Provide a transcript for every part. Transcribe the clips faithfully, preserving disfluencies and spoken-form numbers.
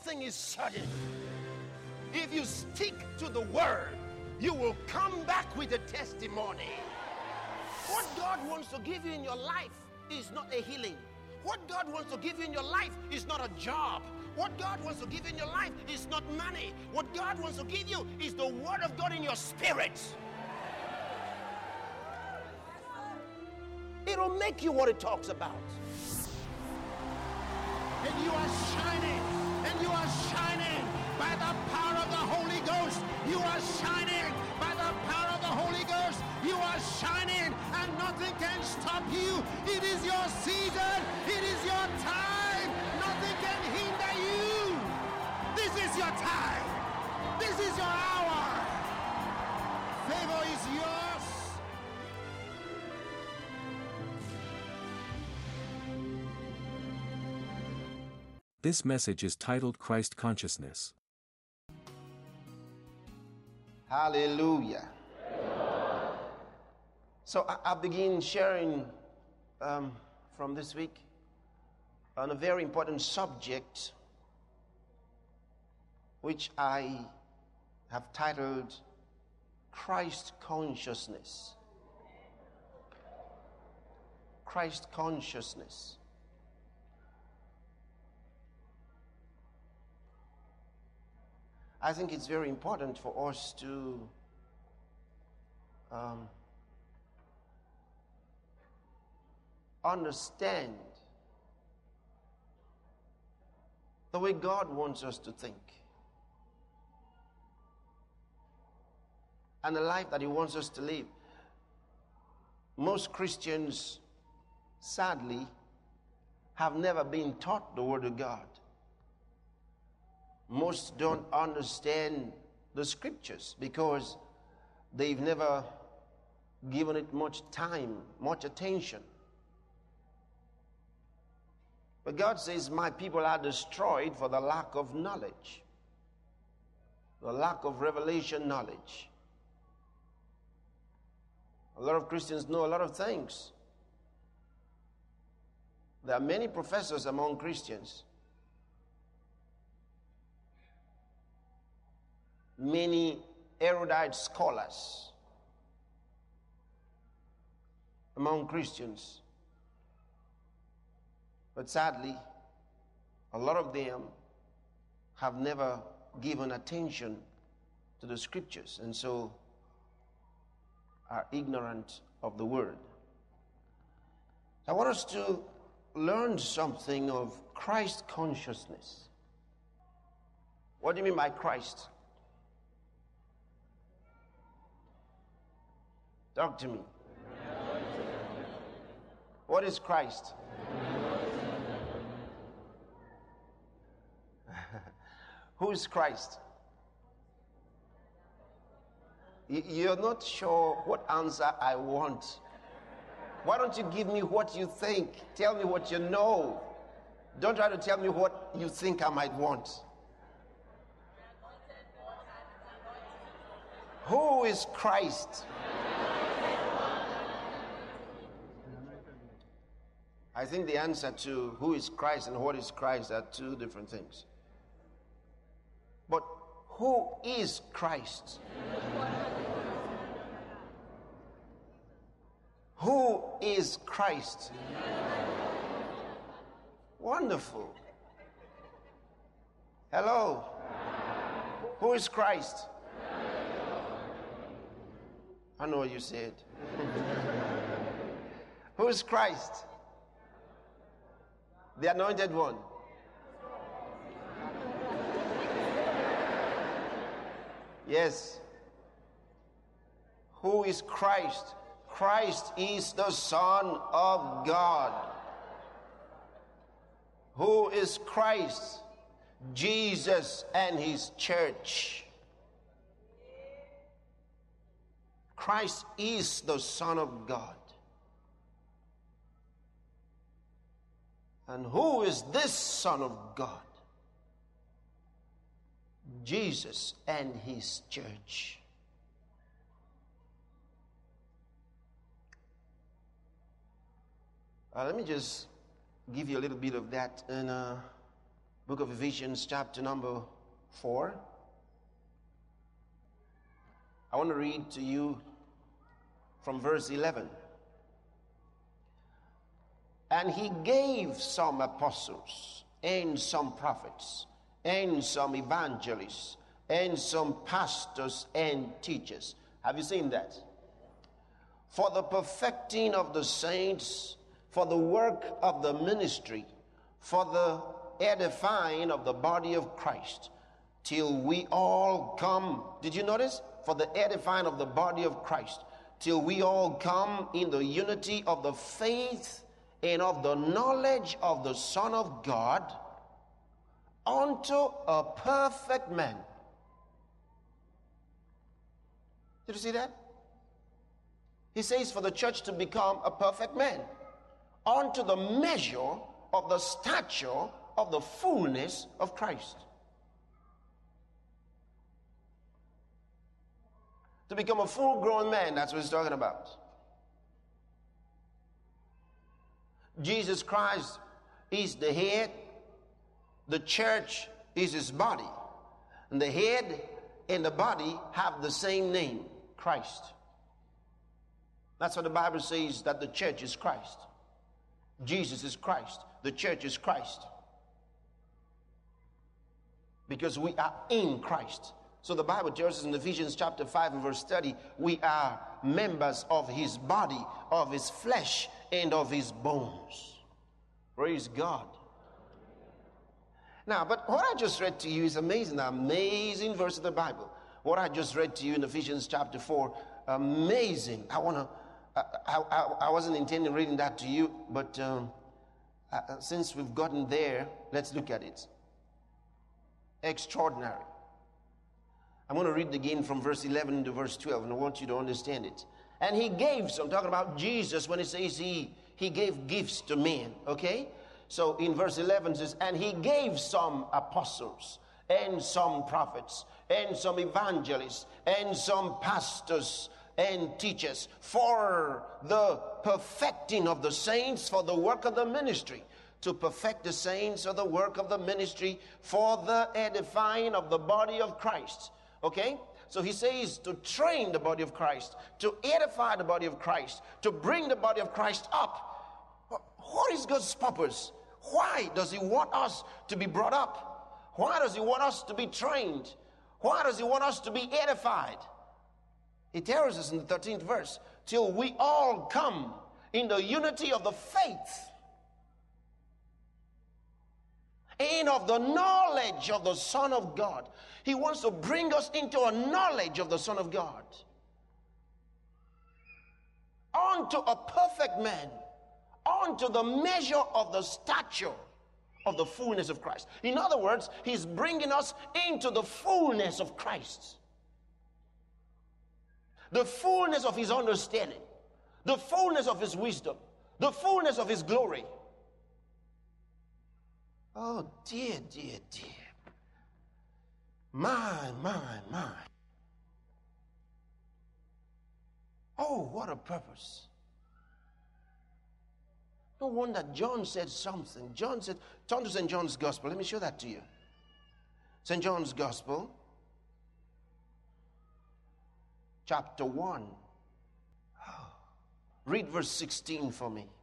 thing is certain. If you stick to the word, you will come back with a testimony. What God wants to give you in your life is not a healing. What God wants to give you in your life is not a job. What God wants to give you in your life is not money. What God wants to give you is the word of God in your spirit. It'll make you what it talks about. And you are shining, and you are shining by the power of the Holy Ghost. You are shining by the power of the Holy Ghost. You are shining, and nothing can stop you. It is your season. It is your time. Nothing can hinder you. This is your time. This is your hour. Favor is yours. This message is titled Christ Consciousness. Hallelujah. So I, I begin sharing um, from this week on a very important subject, which I have titled Christ Consciousness. Christ Consciousness. I think it's very important for us to um, understand the way God wants us to think and the life that He wants us to live. Most Christians, sadly, have never been taught the Word of God. Most don't understand the scriptures because they've never given it much time, much attention. But God says, my people are destroyed for the lack of knowledge, the lack of revelation knowledge. A lot of Christians know a lot of things. There are many professors among Christians. Many erudite scholars among Christians. But sadly, a lot of them have never given attention to the scriptures and so are ignorant of the word. I want us to learn something of Christ consciousness. What do you mean by Christ? Talk to me. What is Christ? Who is Christ? You're not sure what answer I want. Why don't you give me what you think? Tell me what you know. Don't try to tell me what you think I might want. Who is Christ? I think the answer to who is Christ and what is Christ are two different things. But who is Christ? Who is Christ? Wonderful. Hello. Who is Christ? I know what you said. Who is Christ? The anointed one. Yes. Who is Christ? Christ is the Son of God. Who is Christ? Jesus and His church. Christ is the Son of God. And who is this Son of God? Jesus and His church. Uh, let me just give you a little bit of that in a Book of Ephesians, chapter number four. I want to read to you from verse eleven. And he gave some apostles, and some prophets, and some evangelists, and some pastors and teachers. Have you seen that? For the perfecting of the saints, for the work of the ministry, for the edifying of the body of Christ, till we all come. Did you notice? For the edifying of the body of Christ, till we all come in the unity of the faith and of the knowledge of the Son of God, unto a perfect man. Did you see that? He says for the church to become a perfect man, unto the measure of the stature of the fullness of Christ. To become a full-grown man, that's what he's talking about. Jesus Christ is the head. The church is his body. And the head and the body have the same name, Christ. That's what the Bible says, that the church is Christ. Jesus is Christ. The church is Christ. Because we are in Christ. So the Bible tells us in Ephesians chapter five and verse thirty, we are members of his body, of his flesh, and of his bones. Praise God. Now, but what I just read to you is amazing, amazing verse of the Bible. What I just read to you in Ephesians chapter four, amazing. I want to, I, I, I wasn't intending reading that to you, but um, uh, since we've gotten there, let's look at it. Extraordinary. I'm going to read again from verse eleven to verse twelve, and I want you to understand it. And he gave some, talking about Jesus when it says he, he gave gifts to men, okay? So in verse eleven it says, and he gave some apostles, and some prophets, and some evangelists, and some pastors and teachers, for the perfecting of the saints, for the work of the ministry, to perfect the saints for the work of the ministry, for the edifying of the body of Christ. Okay? So he says to train the body of Christ, to edify the body of Christ, to bring the body of Christ up. What is God's purpose? Why does he want us to be brought up? Why does he want us to be trained? Why does he want us to be edified? He tells us in the thirteenth verse, till we all come in the unity of the faith and of the knowledge of the Son of God. He wants to bring us into a knowledge of the Son of God, unto a perfect man, unto the measure of the stature of the fullness of Christ. In other words, he's bringing us into the fullness of Christ, the fullness of his understanding, the fullness of his wisdom, the fullness of his glory. Oh dear, dear, dear. My, my, my. Oh, what a purpose. No wonder John said something. John said, turn to Saint John's Gospel. Let me show that to you. Saint John's Gospel, chapter one. Read verse sixteen for me.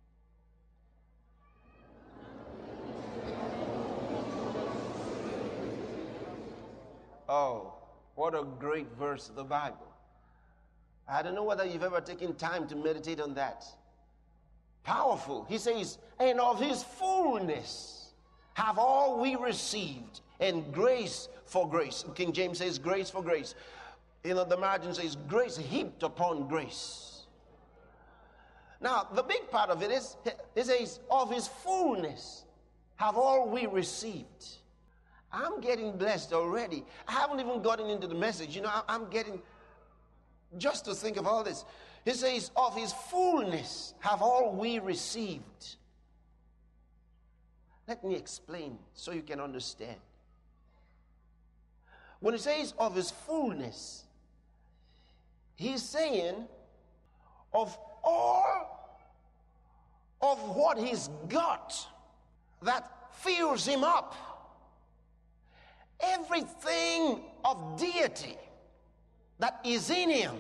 Oh, what a great verse of the Bible. I don't know whether you've ever taken time to meditate on that. Powerful. He says, and of his fullness have all we received, and grace for grace. King James says grace for grace. You know, the margin says grace heaped upon grace. Now, the big part of it is, it says, of his fullness have all we received. I'm getting blessed already. I haven't even gotten into the message. You know, I'm getting, just to think of all this. He says, of his fullness have all we received. Let me explain so you can understand. When he says of his fullness, he's saying of all of what he's got that fills him up. everything of deity that is in him,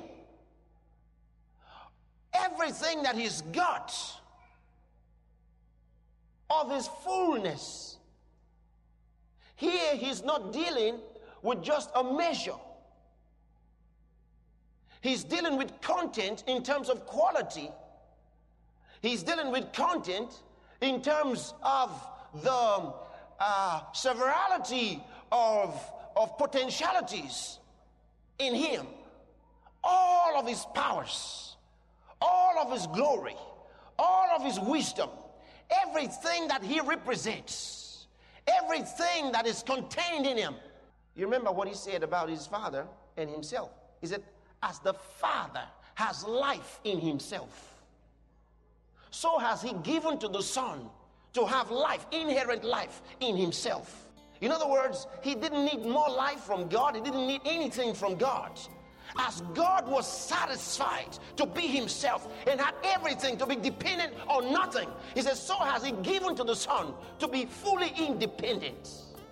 everything that he's got of his fullness. Here he's not dealing with just a measure. He's dealing with content in terms of quality. He's dealing with content in terms of the uh, severality of, of potentialities in him. All of his powers, all of his glory, all of his wisdom, everything that he represents, everything that is contained in him. You remember what he said about his Father and himself. He said, as the Father has life in himself, so has he given to the Son to have life, inherent life in himself. In other words, he didn't need more life from God. He didn't need anything from God. As God was satisfied to be himself and had everything to be dependent on nothing, he says, so has he given to the Son to be fully independent.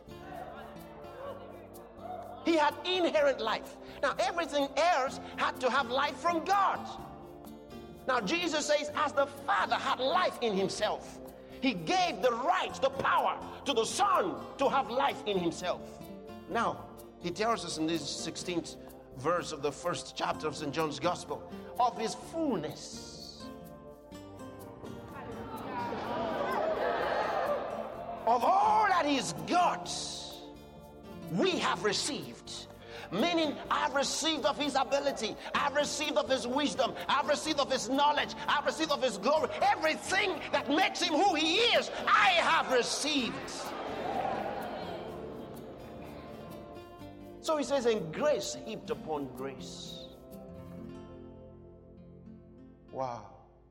He had inherent life. Now everything else had to have life from God. Now Jesus says, as the Father had life in himself, he gave the right, the power to the Son to have life in himself. Now, he tells us in this sixteenth verse of the first chapter of Saint John's Gospel of his fullness. Of all that he's got, we have received. Meaning, I've received of his ability, I've received of his wisdom, I've received of his knowledge, I've received of his glory. Everything that makes him who he is, I have received. So he says, and grace heaped upon grace. Wow.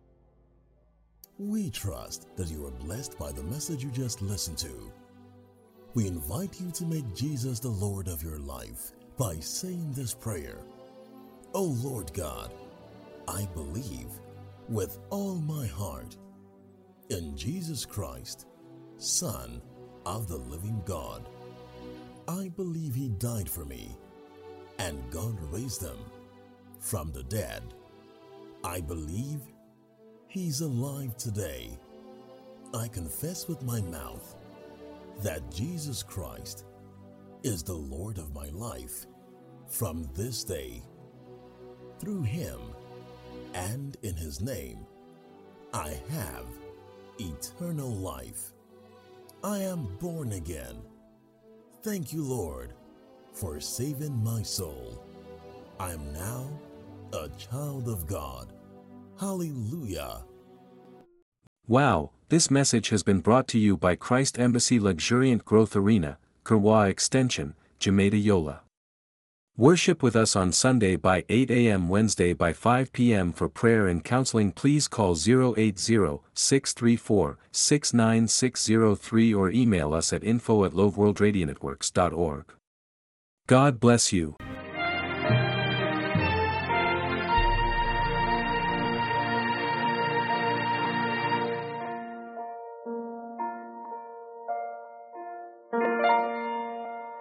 We trust that you are blessed by the message you just listened to. We invite you to make Jesus the Lord of your life by saying this prayer. Oh Lord God, I believe with all my heart in Jesus Christ, Son of the living God. I believe he died for me and God raised him from the dead. I believe he's alive today. I confess with my mouth that Jesus Christ is the Lord of my life from this day. Through him and in his name, I have eternal life. I am born again. Thank you, Lord, for saving my soul. I am now a child of God. Hallelujah. Wow, this message has been brought to you by Christ Embassy Luxuriant Growth Arena, Kerwa Extension, Jamaica Yola. Worship with us on Sunday by eight a m Wednesday by five p m For prayer and counseling please call zero eight zero, six three four, six nine six zero three or email us at info at loveworldradianetworks dot org. God bless you.